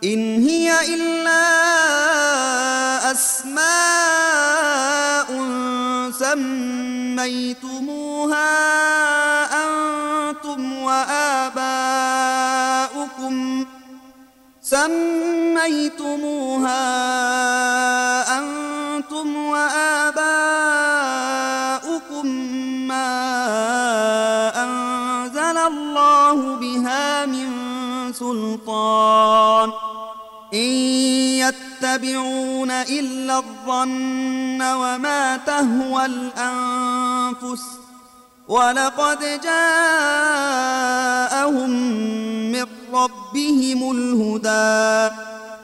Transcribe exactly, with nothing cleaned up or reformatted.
إن هي إلا أسماء سميتموها أنتم وآباؤكم سميتموها أنتم وآباؤكم ما أنزل الله بها من سلطان إن يتبعون إلا الظن وما تهوى الأنفس ولقد جاءهم من ربهم الهدى